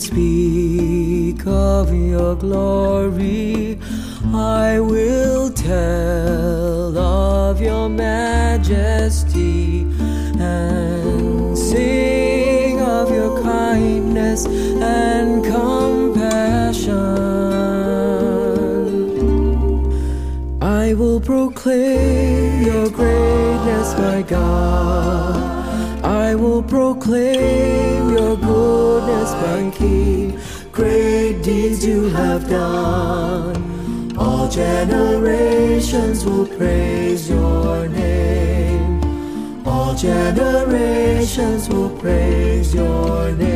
speak of your glory. I will tell of your majesty and sing of your kindness and compassion. I will proclaim your greatness, my God. I will proclaim your goodness, my King. Great deeds you have done. All generations will praise your name. All generations will praise your name.